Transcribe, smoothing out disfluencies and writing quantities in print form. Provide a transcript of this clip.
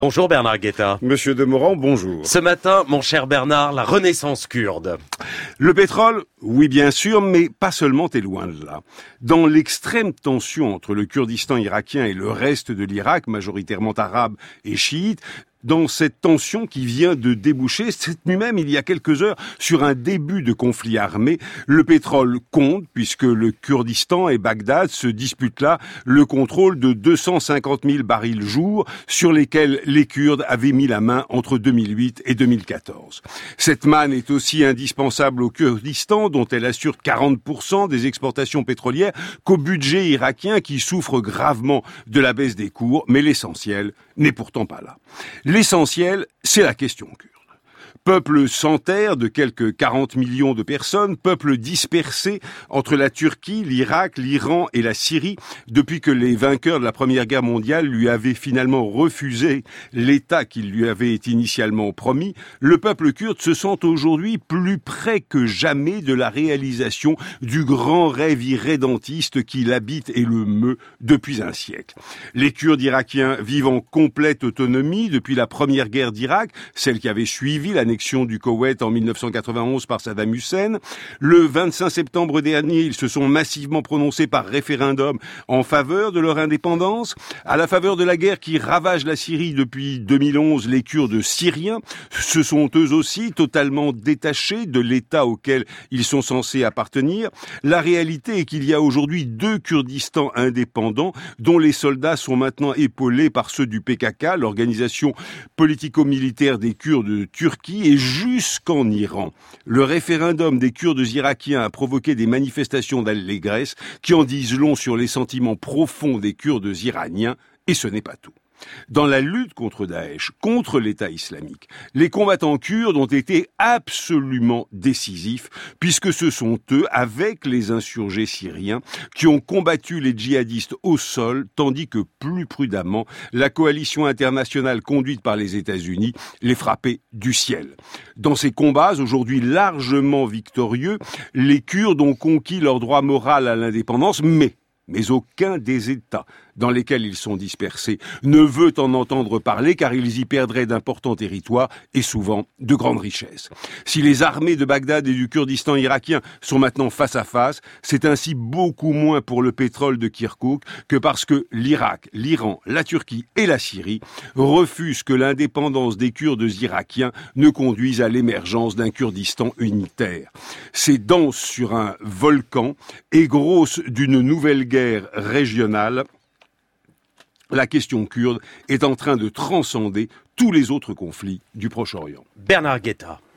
Bonjour Bernard Guetta. Monsieur Demorand, bonjour. Ce matin, mon cher Bernard, la renaissance kurde. Le pétrole, oui bien sûr, mais pas seulement, et loin de là. Dans l'extrême tension entre le Kurdistan irakien et le reste de l'Irak, majoritairement arabe et chiite, dans cette tension qui vient de déboucher, cette nuit même, il y a quelques heures, sur un début de conflit armé, le pétrole compte, puisque le Kurdistan et Bagdad se disputent là le contrôle de 250 000 barils jour, sur lesquels les Kurdes avaient mis la main entre 2008 et 2014. Cette manne est aussi indispensable au Kurdistan, dont elle assure 40% des exportations pétrolières, qu'au budget irakien qui souffre gravement de la baisse des cours, mais l'essentiel n'est pourtant pas là. L'essentiel, c'est la question kurde. Peuple sans terre de quelques 40 millions de personnes, peuple dispersé entre la Turquie, l'Irak, l'Iran et la Syrie, depuis que les vainqueurs de la Première Guerre mondiale lui avaient finalement refusé l'État qui lui avait été initialement promis, le peuple kurde se sent aujourd'hui plus près que jamais de la réalisation du grand rêve irrédentiste qui l'habite et le meut depuis un siècle. Les Kurdes irakiens vivent en complète autonomie depuis la Première Guerre d'Irak, celle qui avait suivi l'annexion du Koweït en 1991 par Saddam Hussein. Le 25 septembre dernier, ils se sont massivement prononcés par référendum en faveur de leur indépendance. À la faveur de la guerre qui ravage la Syrie depuis 2011, les Kurdes syriens se sont eux aussi totalement détachés de l'État auquel ils sont censés appartenir. La réalité est qu'il y a aujourd'hui deux Kurdistans indépendants dont les soldats sont maintenant épaulés par ceux du PKK, l'organisation politico-militaire des Kurdes de Turquie, et jusqu'en Iran. Le référendum des Kurdes irakiens a provoqué des manifestations d'allégresse qui en disent long sur les sentiments profonds des Kurdes iraniens, et ce n'est pas tout. Dans la lutte contre Daesh, contre l'État islamique, les combattants kurdes ont été absolument décisifs, puisque ce sont eux, avec les insurgés syriens, qui ont combattu les djihadistes au sol, tandis que plus prudemment, la coalition internationale conduite par les États-Unis les frappait du ciel. Dans ces combats, aujourd'hui largement victorieux, les Kurdes ont conquis leur droit moral à l'indépendance, mais aucun des États dans lesquels ils sont dispersés ne veut en entendre parler car ils y perdraient d'importants territoires et souvent de grandes richesses. Si les armées de Bagdad et du Kurdistan irakien sont maintenant face à face, c'est ainsi beaucoup moins pour le pétrole de Kirkouk que parce que l'Irak, l'Iran, la Turquie et la Syrie refusent que l'indépendance des Kurdes irakiens ne conduise à l'émergence d'un Kurdistan unitaire. Ces danses sur un volcan et grosses d'une nouvelle guerre régionale, la question kurde est en train de transcender tous les autres conflits du Proche-Orient. Bernard Guetta.